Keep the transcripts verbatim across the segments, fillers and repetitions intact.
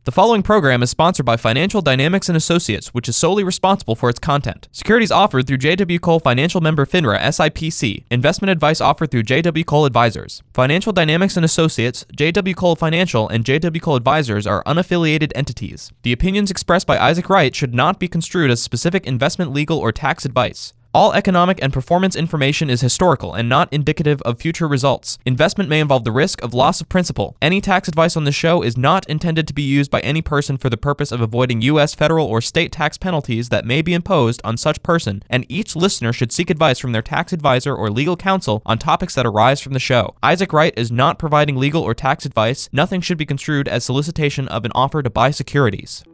The following program is sponsored by Financial Dynamics and Associates, which is solely responsible for its content. Securities offered through J W. Cole Financial Member FINRA S I P C. Investment advice offered through J W. Cole Advisors. Financial Dynamics and Associates, J W. Cole Financial, and J W. Cole Advisors are unaffiliated entities. The opinions expressed by Isaac Wright should not be construed as specific investment, legal, or tax advice. All economic and performance information is historical and not indicative of future results. Investment may involve the risk of loss of principal. Any tax advice on this show is not intended to be used by any person for the purpose of avoiding U S federal or state tax penalties that may be imposed on such person, and each listener should seek advice from their tax advisor or legal counsel on topics that arise from the show. Isaac Wright is not providing legal or tax advice. Nothing should be construed as solicitation of an offer to buy securities.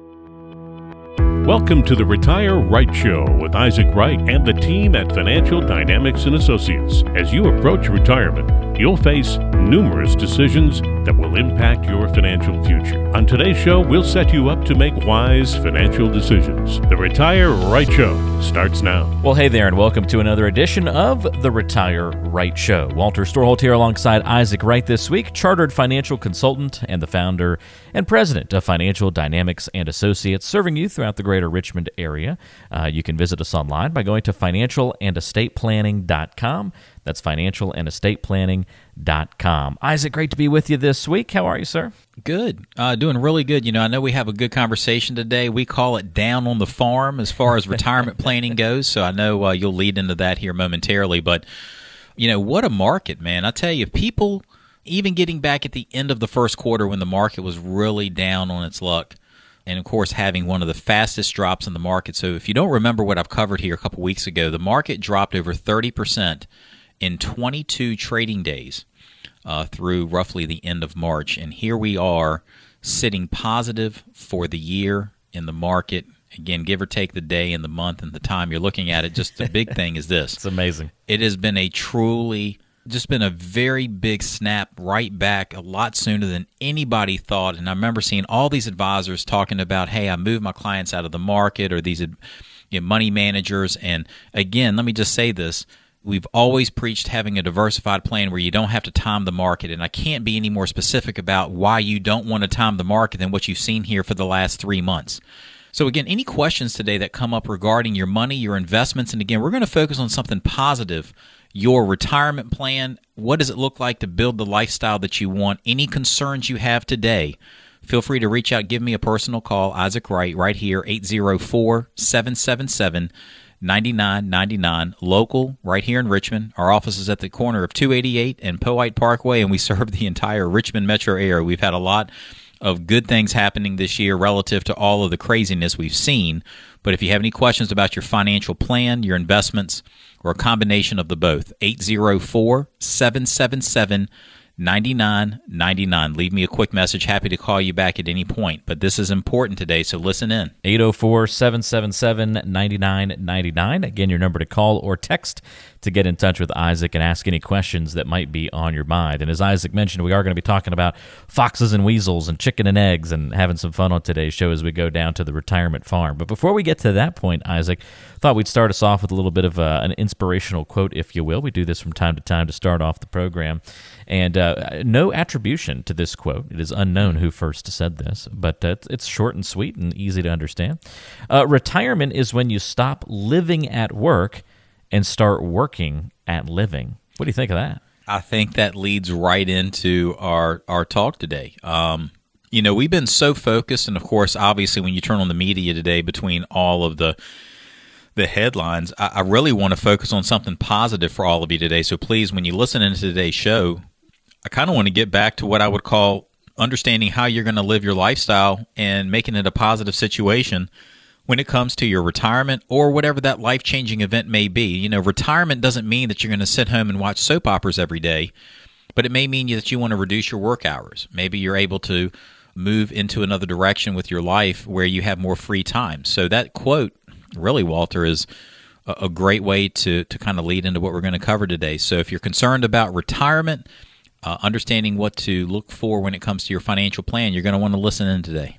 Welcome to the Retire Right Show with Isaac Wright and the team at Financial Dynamics and Associates. As you approach retirement, you'll face numerous decisions that will impact your financial future. On today's show, we'll set you up to make wise financial decisions. The Retire Right Show starts now. Well, hey there, and welcome to another edition of the Retire Right Show. Walter Storholt here alongside Isaac Wright this week, chartered financial consultant and the founder and president of Financial Dynamics and Associates, serving you throughout the greater Richmond area. Uh, you can visit us online by going to financial and estate planning dot com. That's financial and estate planning dot com. Isaac, great to be with you this week. How are you, sir? Good. Uh, doing really good. You know, I know we have a good conversation today. We call it Down on the Farm as far as retirement planning goes, so I know uh, you'll lead into that here momentarily. But, you know, what a market, man. I tell you, people, even getting back at the end of the first quarter when the market was really down on its luck, and, of course, having one of the fastest drops in the market. So if you don't remember what I've covered here a couple weeks ago, the market dropped over thirty percent in twenty-two trading days uh, through roughly the end of March. And here we are sitting positive for the year in the market. Again, give or take the day and the month and the time you're looking at it. Just the big thing is this. It's amazing. It has been a truly, just been a very big snap right back a lot sooner than anybody thought. And I remember seeing all these advisors talking about, hey, I moved my clients out of the market, or these you know, money managers. And again, let me just say this. We've always preached having a diversified plan where you don't have to time the market, and I can't be any more specific about why you don't want to time the market than what you've seen here for the last three months. So again, any questions today that come up regarding your money, your investments, and again, we're going to focus on something positive, your retirement plan. What does it look like to build the lifestyle that you want? Any concerns you have today, feel free to reach out, give me a personal call, Isaac Wright, right here, eight zero four, seven seven seven, nine nine nine nine, local, right here in Richmond. Our office is at the corner of two eighty-eight and Powhite Parkway, and we serve the entire Richmond metro area. We've had a lot of good things happening this year relative to all of the craziness we've seen. But if you have any questions about your financial plan, your investments, or a combination of the both, eight zero four, seven seven seven, nine nine nine nine. Leave me a quick message. Happy to call you back at any point. But this is important today, so listen in. eight zero four, seven seven seven, nine nine nine nine. Again, your number to call or text to get in touch with Isaac and ask any questions that might be on your mind. And as Isaac mentioned, we are going to be talking about foxes and weasels and chicken and eggs and having some fun on today's show as we go down to the retirement farm. But before we get to that point, Isaac, thought we'd start us off with a little bit of a, an inspirational quote, if you will. We do this from time to time to start off the program. And uh, no attribution to this quote. It is unknown who first said this, but uh, it's short and sweet and easy to understand. Uh, retirement is when you stop living at work and start working at living. What do you think of that? I think that leads right into our, our talk today. Um, you know, we've been so focused, and of course, obviously, when you turn on the media today, between all of the the headlines, I, I really want to focus on something positive for all of you today. So please, when you listen into today's show, I kind of want to get back to what I would call understanding how you're going to live your lifestyle and making it a positive situation when it comes to your retirement or whatever that life-changing event may be. You know, retirement doesn't mean that you're going to sit home and watch soap operas every day, but it may mean that you want to reduce your work hours. Maybe you're able to move into another direction with your life where you have more free time. So that quote, really, Walter, is a great way to, to kind of lead into what we're going to cover today. So if you're concerned about retirement, uh, understanding what to look for when it comes to your financial plan, you're going to want to listen in today.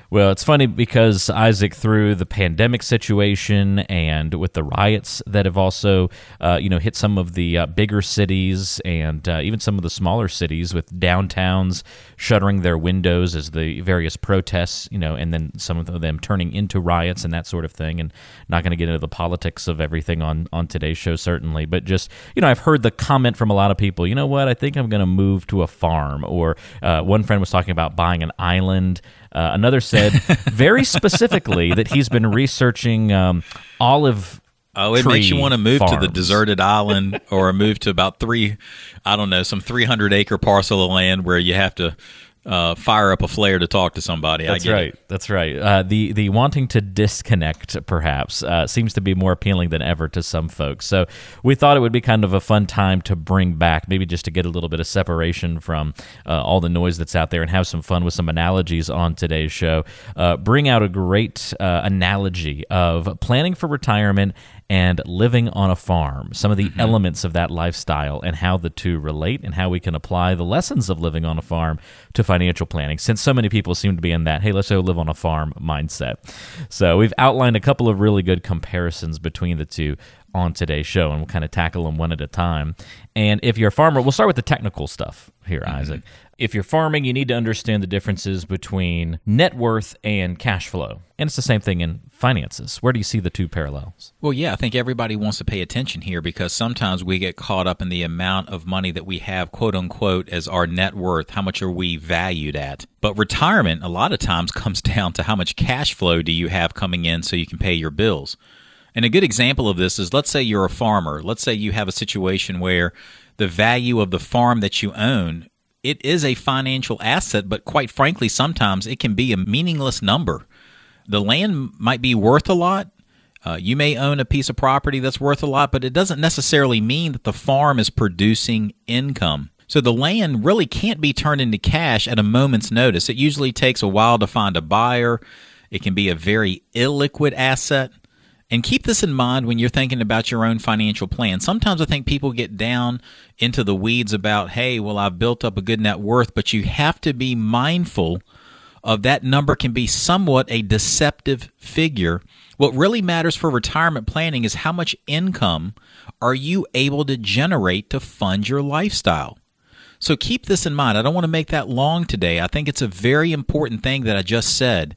Well, it's funny because, Isaac, through the pandemic situation and with the riots that have also, uh, you know, hit some of the uh, bigger cities and uh, even some of the smaller cities with downtowns shuttering their windows as the various protests, you know, and then some of them turning into riots and that sort of thing. And not going to get into the politics of everything on, on today's show, certainly. But just, you know, I've heard the comment from a lot of people, you know what, I think I'm going to move to a farm. Or uh, one friend was talking about buying an island. Uh, another said very specifically that he's been researching um, olive Oh, it tree makes you want to move farms. to the deserted island or move to about three, I don't know, some three hundred acre parcel of land where you have to uh, fire up a flare to talk to somebody. That's I get right. it. That's right. Uh, the the wanting to disconnect, perhaps, uh, seems to be more appealing than ever to some folks. So we thought it would be kind of a fun time to bring back, maybe just to get a little bit of separation from uh, all the noise that's out there and have some fun with some analogies on today's show. Uh, bring out a great uh, analogy of planning for retirement and living on a farm, some of the mm-hmm. elements of that lifestyle and how the two relate and how we can apply the lessons of living on a farm to financial planning, since so many people seem to be in that, hey, let's go live on a farm mindset. So we've outlined a couple of really good comparisons between the two on today's show, and we'll kind of tackle them one at a time. And if you're a farmer, we'll start with the technical stuff here, mm-hmm. Isaac. If you're farming, you need to understand the differences between net worth and cash flow. And it's the same thing in finances. Where do you see the two parallels? Well, yeah, I think everybody wants to pay attention here because sometimes we get caught up in the amount of money that we have, quote unquote, as our net worth. How much are we valued at? But retirement, a lot of times, comes down to how much cash flow do you have coming in so you can pay your bills. And a good example of this is, let's say you're a farmer. Let's say you have a situation where the value of the farm that you own, it is a financial asset, but quite frankly, sometimes it can be a meaningless number. The land might be worth a lot. Uh, you may own a piece of property that's worth a lot, but it doesn't necessarily mean that the farm is producing income. So the land really can't be turned into cash at a moment's notice. It usually takes a while to find a buyer. It can be a very illiquid asset. And keep this in mind when you're thinking about your own financial plan. Sometimes I think people get down into the weeds about, hey, well, I've built up a good net worth, but you have to be mindful of that number can be somewhat a deceptive figure. What really matters for retirement planning is how much income are you able to generate to fund your lifestyle. So keep this in mind. I don't want to make that long today. I think it's a very important thing that I just said.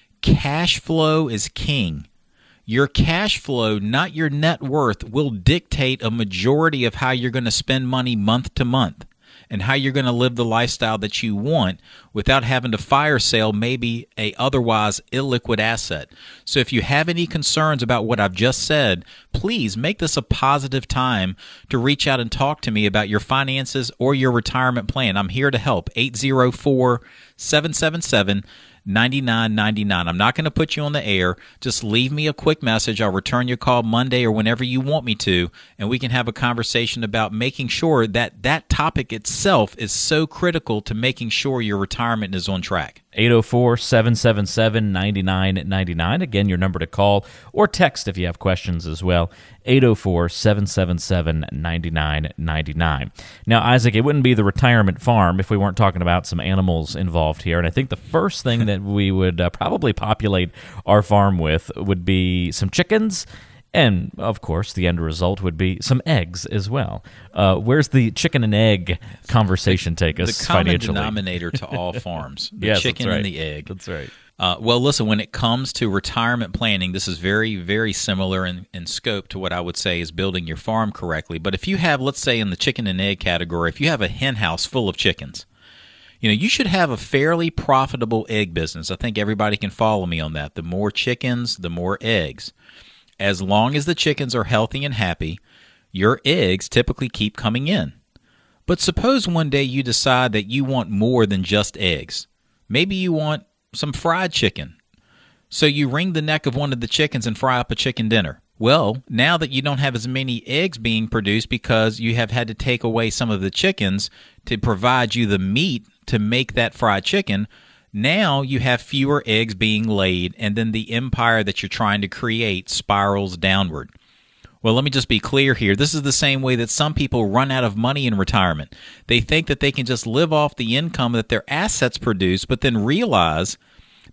Cash flow is king. Your cash flow, not your net worth, will dictate a majority of how you're going to spend money month to month and how you're going to live the lifestyle that you want without having to fire sale maybe a otherwise illiquid asset. So if you have any concerns about what I've just said, please make this a positive time to reach out and talk to me about your finances or your retirement plan. I'm here to help. eight zero four, seven seven seven, nine nine nine nine. I'm not going to put you on the air. Just leave me a quick message. I'll return your call Monday or whenever you want me to, and we can have a conversation about making sure that that topic itself is so critical to making sure your retirement is on track. eight oh four, seven seven seven, nine nine nine nine. Again, your number to call or text if you have questions as well. eight oh four, seven seven seven, nine nine nine nine. Now, Isaac, it wouldn't be the retirement farm if we weren't talking about some animals involved here. And I think the first thing that we would uh, probably populate our farm with would be some chickens. And, of course, the end result would be some eggs as well. Uh, where's the chicken and egg conversation take us the common financially? denominator to all farms, the yes, chicken that's right. and the egg. That's right. Uh, well, listen, when it comes to retirement planning, this is very, very similar in, in scope to what I would say is building your farm correctly. But if you have, let's say in the chicken and egg category, if you have a hen house full of chickens, you know, you should have a fairly profitable egg business. I think everybody can follow me on that. The more chickens, the more eggs. As long as the chickens are healthy and happy, your eggs typically keep coming in. But suppose one day you decide that you want more than just eggs. Maybe you want some fried chicken. So you wring the neck of one of the chickens and fry up a chicken dinner. Well, now that you don't have as many eggs being produced because you have had to take away some of the chickens to provide you the meat to make that fried chicken, now you have fewer eggs being laid, and then the empire that you're trying to create spirals downward. Well, let me just be clear here. This is the same way that some people run out of money in retirement. They think that they can just live off the income that their assets produce, but then realize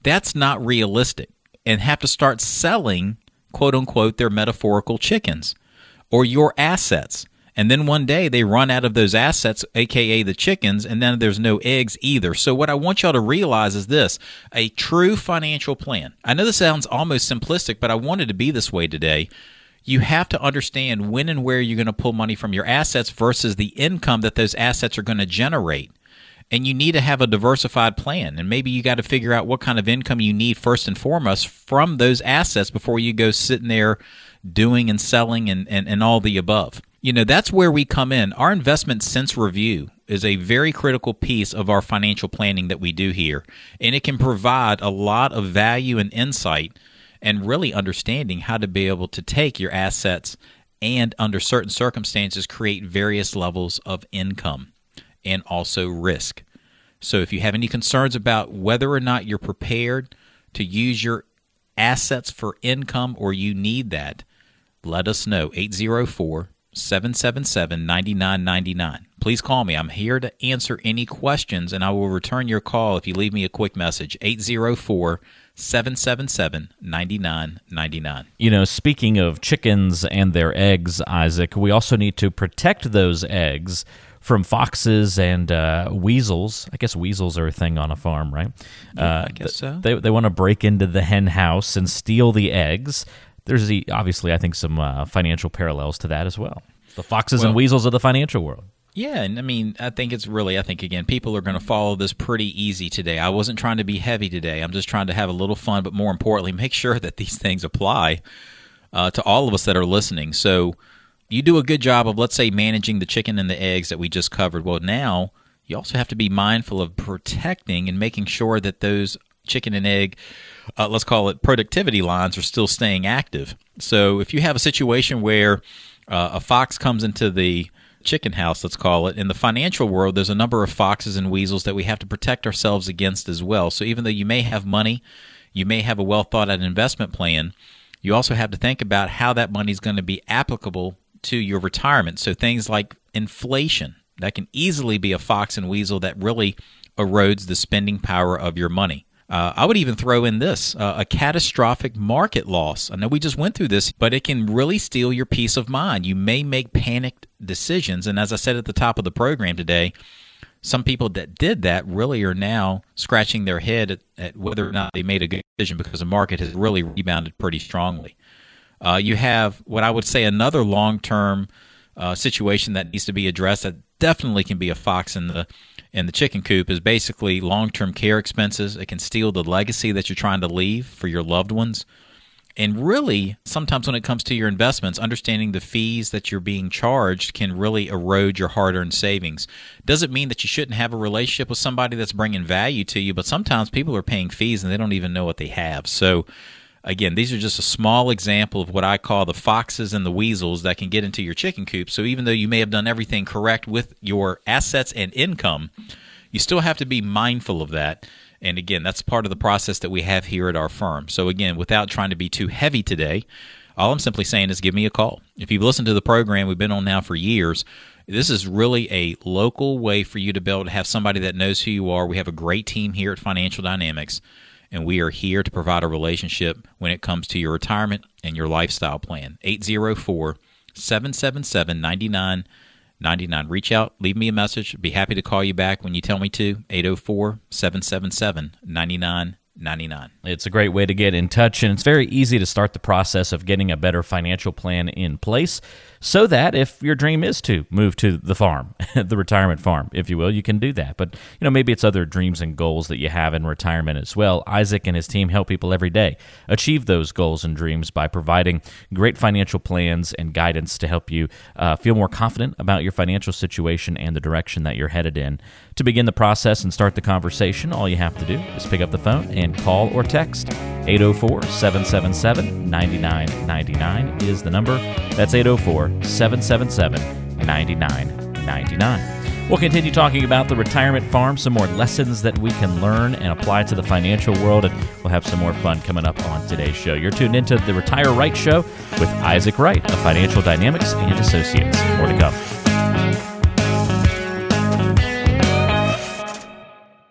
that's not realistic, and have to start selling, quote unquote, their metaphorical chickens or your assets. And then one day they run out of those assets, aka the chickens, and then there's no eggs either. So what I want y'all to realize is this: a true financial plan. I know this sounds almost simplistic, but I wanted to be this way today. You have to understand when and where you're going to pull money from your assets versus the income that those assets are going to generate. And you need to have a diversified plan. And maybe you got to figure out what kind of income you need first and foremost from those assets before you go sitting there doing and selling and, and, and all the above. You know, that's where we come in. Our investment sense review is a very critical piece of our financial planning that we do here. And it can provide a lot of value and insight and really understanding how to be able to take your assets and, under certain circumstances, create various levels of income and also risk. So if you have any concerns about whether or not you're prepared to use your assets for income or you need that, let us know. eight zero four, seven seven seven, nine nine nine nine. Please call me. I'm here to answer any questions, and I will return your call if you leave me a quick message. eight zero four, seven seven seven, nine nine nine nine. You know, speaking of chickens and their eggs, Isaac, we also need to protect those eggs from foxes and uh, weasels. I guess weasels are a thing on a farm, right? Yeah, uh, I guess so. They, they want to break into the hen house and steal the eggs. There's the, obviously, I think, some uh, financial parallels to that as well. The foxes Well, and weasels of the financial world. Yeah, and I mean, I think it's really, I think, again, people are going to follow this pretty easy today. I wasn't trying to be heavy today. I'm just trying to have a little fun, but more importantly, make sure that these things apply uh, to all of us that are listening. So you do a good job of, let's say, managing the chicken and the eggs that we just covered. Well, now you also have to be mindful of protecting and making sure that those chicken and egg, uh, let's call it productivity lines, are still staying active. So if you have a situation where uh, a fox comes into the chicken house, let's call it, in the financial world, there's a number of foxes and weasels that we have to protect ourselves against as well. So even though you may have money, you may have a well thought out investment plan, you also have to think about how that money is going to be applicable to your retirement. So things like inflation, that can easily be a fox and weasel that really erodes the spending power of your money. Uh, I would even throw in this, uh, a catastrophic market loss. I know we just went through this, but it can really steal your peace of mind. You may make panicked decisions. And as I said at the top of the program today, some people that did that really are now scratching their head at, at whether or not they made a good decision, because the market has really rebounded pretty strongly. Uh, you have what I would say another long-term uh, situation that needs to be addressed that definitely can be a fox in the in the chicken coop is basically long-term care expenses. It can steal the legacy that you're trying to leave for your loved ones. And really, sometimes when it comes to your investments, understanding the fees that you're being charged can really erode your hard-earned savings. Doesn't mean that you shouldn't have a relationship with somebody that's bringing value to you, but sometimes people are paying fees and they don't even know what they have. So again, these are just a small example of what I call the foxes and the weasels that can get into your chicken coop. So even though you may have done everything correct with your assets and income, you still have to be mindful of that. And again, that's part of the process that we have here at our firm. So again, without trying to be too heavy today, all I'm simply saying is give me a call. If you've listened to the program, we've been on now for years. This is really a local way for you to be able to have somebody that knows who you are. We have a great team here at Financial Dynamics, and we are here to provide a relationship when it comes to your retirement and your lifestyle plan. eight zero four, seven seven seven, nine nine nine nine. Reach out, leave me a message. Be happy to call you back when you tell me to. eight zero four, seven seven seven, nine nine nine nine. It's a great way to get in touch, and it's very easy to start the process of getting a better financial plan in place so that if your dream is to move to the farm, the retirement farm, if you will, you can do that. But, you know, maybe it's other dreams and goals that you have in retirement as well. Isaac and his team help people every day achieve those goals and dreams by providing great financial plans and guidance to help you uh, feel more confident about your financial situation and the direction that you're headed in. To begin the process and start the conversation, all you have to do is pick up the phone and call or text. eight zero four, seven seven seven, nine nine nine nine is the number. That's eight zero four, seven seven seven, nine nine nine nine. We'll continue talking about the retirement farm, some more lessons that we can learn and apply to the financial world, and we'll have some more fun coming up on today's show. You're tuned into the Retire Right Show with Isaac Wright of Financial Dynamics and Associates. More to come.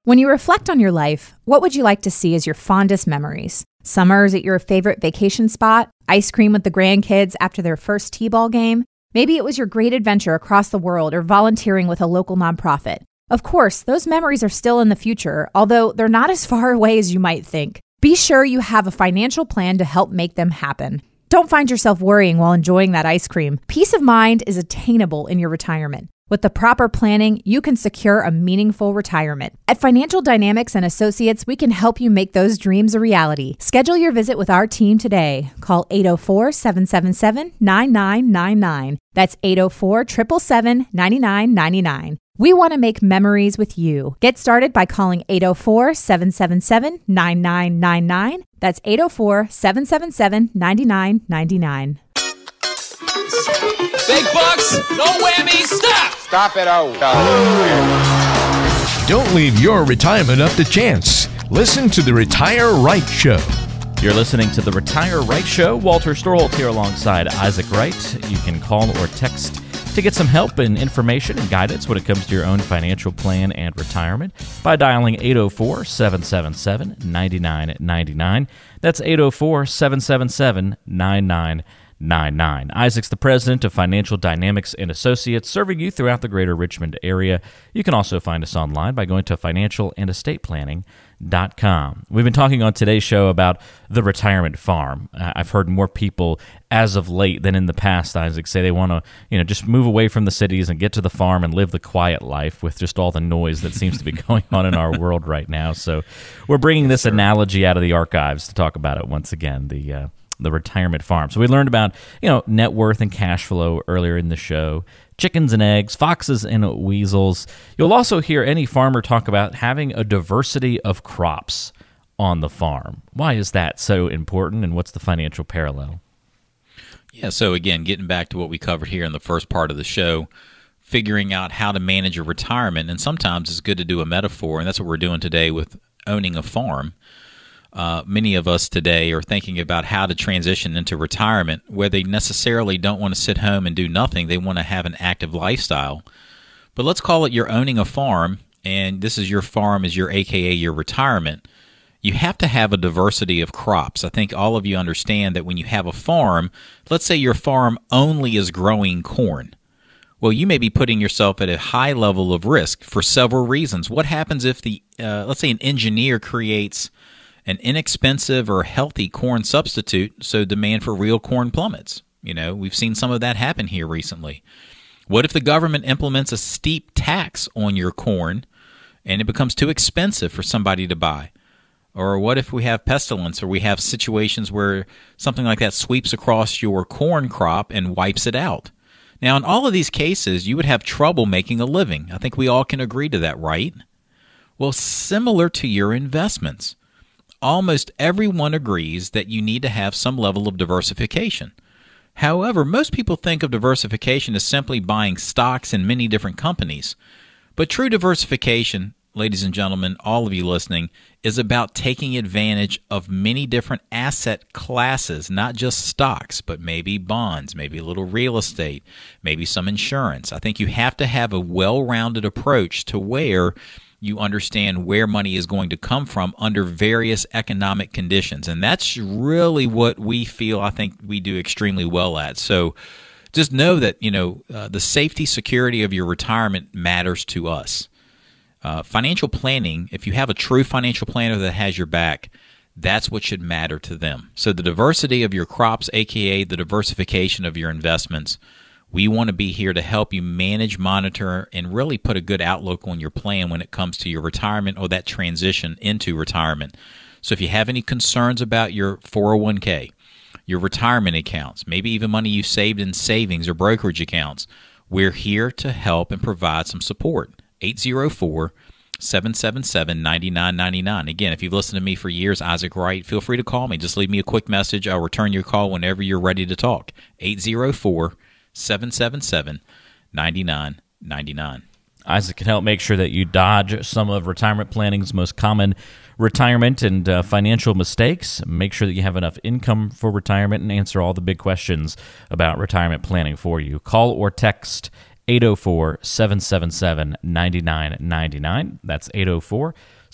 When you reflect on your life, what would you like to see as your fondest memories? Summers at your favorite vacation spot? Ice cream with the grandkids after their first t-ball game? Maybe it was your great adventure across the world or volunteering with a local nonprofit. Of course, those memories are still in the future, although they're not as far away as you might think. Be sure you have a financial plan to help make them happen. Don't find yourself worrying while enjoying that ice cream. Peace of mind is attainable in your retirement. With the proper planning, you can secure a meaningful retirement. At Financial Dynamics and Associates, we can help you make those dreams a reality. Schedule your visit with our team today. Call eight oh four, seven seven seven, nine nine nine nine. That's eight oh four, seven seven seven, nine nine nine nine. We want to make memories with you. Get started by calling eight oh four, seven seven seven, nine nine nine nine. That's eight oh four, seven seven seven, nine nine nine nine. Big bucks, no whammy, stop! Stop it, oh. Don't leave your retirement up to chance. Listen to the Retire Right Show. You're listening to the Retire Right Show. Walter Storholt here alongside Isaac Wright. You can call or text to get some help and information and guidance when it comes to your own financial plan and retirement by dialing eight oh four, seven seven seven, nine nine nine nine. That's eight oh four, seven seven seven, nine nine nine nine. Isaac's the president of Financial Dynamics and Associates, serving you throughout the greater Richmond area. You can also find us online by going to financial and estate planning dot com. We've been talking on today's show about the retirement farm. Uh, I've heard more people as of late than in the past, Isaac, say they want to, you know, just move away from the cities and get to the farm and live the quiet life with just all the noise that seems to be going on in our world right now. So we're bringing this analogy out of the archives to talk about it once again, the uh, the retirement farm. So we learned about, you know, net worth and cash flow earlier in the show, chickens and eggs, foxes and weasels. You'll also hear any farmer talk about having a diversity of crops on the farm. Why is that so important, and what's the financial parallel? Yeah, so again, getting back to what we covered here in the first part of the show, figuring out how to manage your retirement, and sometimes it's good to do a metaphor, and that's what we're doing today with owning a farm. Uh, many of us today are thinking about how to transition into retirement where they necessarily don't want to sit home and do nothing. They want to have an active lifestyle. But let's call it you're owning a farm, and this is your farm is your A K A your retirement. You have to have a diversity of crops. I think all of you understand that when you have a farm, let's say your farm only is growing corn. Well, you may be putting yourself at a high level of risk for several reasons. What happens if the, uh, let's say an engineer creates an inexpensive or healthy corn substitute, so demand for real corn plummets? You know, we've seen some of that happen here recently. What if the government implements a steep tax on your corn and it becomes too expensive for somebody to buy? Or what if we have pestilence, or we have situations where something like that sweeps across your corn crop and wipes it out? Now, in all of these cases, you would have trouble making a living. I think we all can agree to that, right? Well, similar to your investments, almost everyone agrees that you need to have some level of diversification. However, most people think of diversification as simply buying stocks in many different companies. But true diversification, ladies and gentlemen, all of you listening, is about taking advantage of many different asset classes, not just stocks, but maybe bonds, maybe a little real estate, maybe some insurance. I think you have to have a well-rounded approach to where you understand where money is going to come from under various economic conditions. And that's really what we feel, I think, we do extremely well at. So just know that, you know, uh, the safety, security of your retirement matters to us. Uh, financial planning, if you have a true financial planner that has your back, that's what should matter to them. So the diversity of your crops, a k a the diversification of your investments, we want to be here to help you manage, monitor, and really put a good outlook on your plan when it comes to your retirement or that transition into retirement. So if you have any concerns about your four oh one k, your retirement accounts, maybe even money you saved in savings or brokerage accounts, we're here to help and provide some support. eight oh four, seven seven seven, nine nine nine nine. Again, if you've listened to me for years, Isaac Wright, feel free to call me. Just leave me a quick message. I'll return your call whenever you're ready to talk. eight oh four, seven seven seven, nine nine nine nine. Isaac can help make sure that you dodge some of retirement planning's most common retirement and uh, financial mistakes. Make sure that you have enough income for retirement and answer all the big questions about retirement planning for you. Call or text eight oh four, seven seven seven, nine nine nine nine. That's eight oh four,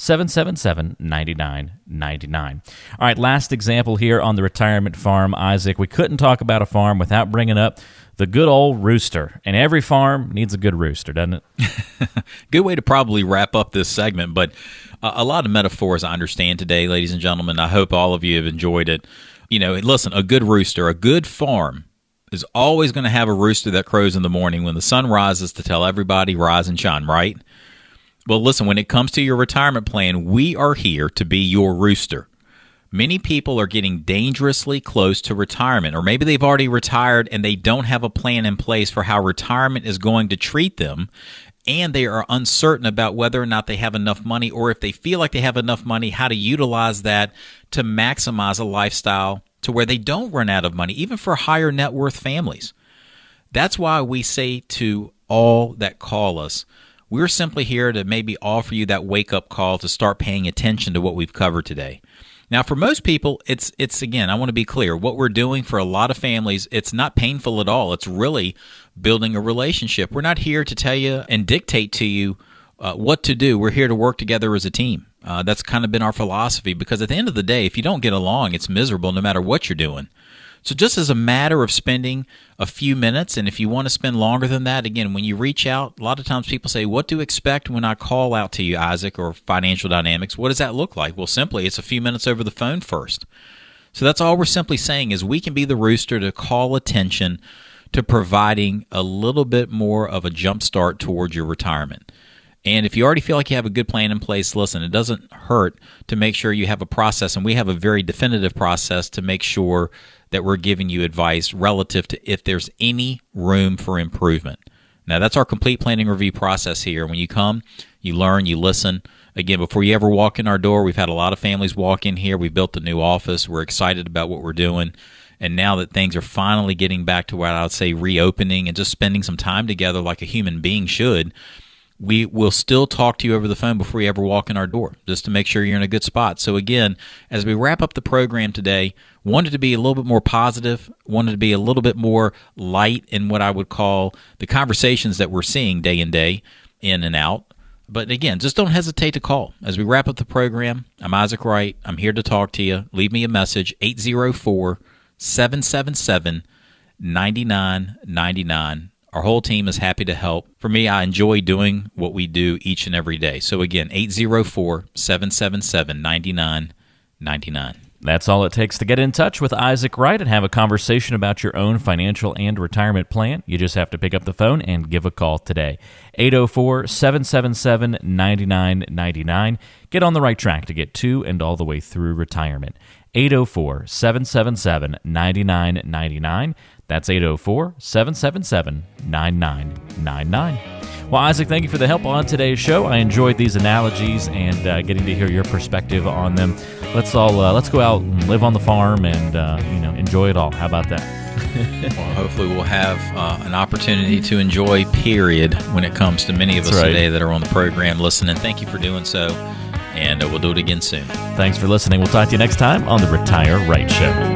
seven seven seven, nine nine nine nine. All right, last example here on the retirement farm, Isaac. We couldn't talk about a farm without bringing up the good old rooster. And every farm needs a good rooster, doesn't it? Good way to probably wrap up this segment, but uh, a lot of metaphors I understand today, ladies and gentlemen. I hope all of you have enjoyed it. You know, listen, a good rooster, a good farm is always going to have a rooster that crows in the morning when the sun rises to tell everybody rise and shine, right? Well, listen, when it comes to your retirement plan, we are here to be your rooster. Many people are getting dangerously close to retirement, or maybe they've already retired and they don't have a plan in place for how retirement is going to treat them, and they are uncertain about whether or not they have enough money, or if they feel like they have enough money, how to utilize that to maximize a lifestyle to where they don't run out of money, even for higher net worth families. That's why we say to all that call us, we're simply here to maybe offer you that wake-up call to start paying attention to what we've covered today. Now, for most people, it's, it's again, I want to be clear, what we're doing for a lot of families, it's not painful at all. It's really building a relationship. We're not here to tell you and dictate to you uh, what to do. We're here to work together as a team. Uh, that's kind of been our philosophy, because at the end of the day, if you don't get along, it's miserable no matter what you're doing. So just as a matter of spending a few minutes, and if you want to spend longer than that, again, when you reach out, a lot of times people say, what to expect when I call out to you, Isaac, or Financial Dynamics? What does that look like? Well, simply, it's a few minutes over the phone first. So that's all we're simply saying is we can be the rooster to call attention to providing a little bit more of a jump start towards your retirement. And if you already feel like you have a good plan in place, listen, it doesn't hurt to make sure you have a process, and we have a very definitive process to make sure that we're giving you advice relative to if there's any room for improvement. Now, that's our complete planning review process here. When you come, you learn, you listen. Again, before you ever walk in our door, we've had a lot of families walk in here. We built a new office. We're excited about what we're doing. And now that things are finally getting back to what I would say reopening and just spending some time together like a human being should, we will still talk to you over the phone before you ever walk in our door, just to make sure you're in a good spot. So again, as we wrap up the program today, wanted to be a little bit more positive, wanted to be a little bit more light in what I would call the conversations that we're seeing day in day, in and out. But again, just don't hesitate to call. As we wrap up the program, I'm Isaac Wright. I'm here to talk to you. Leave me a message, eight oh four, seven seven seven, nine nine nine nine. Our whole team is happy to help. For me, I enjoy doing what we do each and every day. So again, eight oh four, seven seven seven, nine nine nine nine. That's all it takes to get in touch with Isaac Wright and have a conversation about your own financial and retirement plan. You just have to pick up the phone and give a call today. eight oh four, seven seven seven, nine nine nine nine. Get on the right track to get to and all the way through retirement. eight oh four, seven seven seven, nine nine nine nine. That's eight oh four, seven seven seven, nine nine nine nine. Well, Isaac, thank you for the help on today's show. I enjoyed these analogies and uh, getting to hear your perspective on them. Let's all uh, let's go out and live on the farm and uh, you know enjoy it all. How about that? Well, hopefully we'll have uh, an opportunity to enjoy, period, when it comes to many of That's us right. today that are on the program listening. Thank you for doing so, and uh, we'll do it again soon. Thanks for listening. We'll talk to you next time on the Retire Right Show.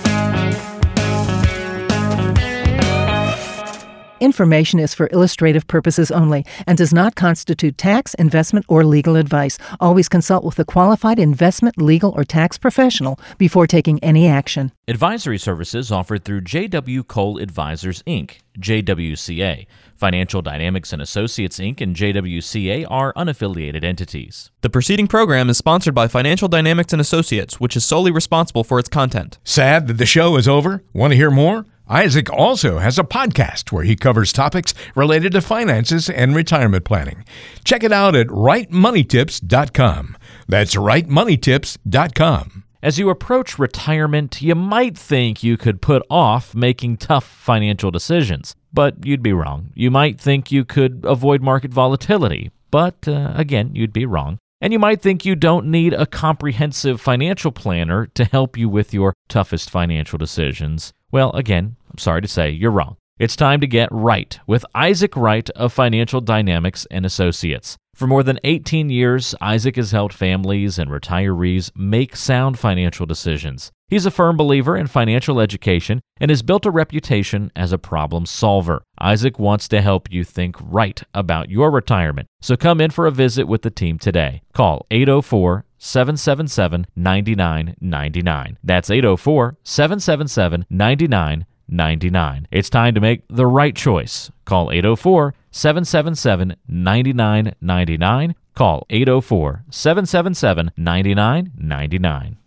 Information is for illustrative purposes only and does not constitute tax, investment, or legal advice. Always consult with a qualified investment, legal, or tax professional before taking any action. Advisory services offered through J W. Cole Advisors, Incorporated, J W C A. Financial Dynamics and Associates, Incorporated and J W C A are unaffiliated entities. The preceding program is sponsored by Financial Dynamics and Associates, which is solely responsible for its content. Sad that the show is over? Want to hear more? Isaac also has a podcast where he covers topics related to finances and retirement planning. Check it out at right money tips dot com. That's right money tips dot com. As you approach retirement, you might think you could put off making tough financial decisions, but you'd be wrong. You might think you could avoid market volatility, but uh, again, you'd be wrong. And you might think you don't need a comprehensive financial planner to help you with your toughest financial decisions. Well, again, I'm sorry to say, you're wrong. It's time to get right with Isaac Wright of Financial Dynamics and Associates. For more than eighteen years, Isaac has helped families and retirees make sound financial decisions. He's a firm believer in financial education and has built a reputation as a problem solver. Isaac wants to help you think right about your retirement. So come in for a visit with the team today. Call eight oh four, seven seven seven, nine nine nine nine. That's eight oh four, seven seven seven, nine nine nine nine. It's time to make the right choice. Call eight oh four, seven seven seven, nine nine nine nine. Call eight oh four, seven seven seven, nine nine nine nine.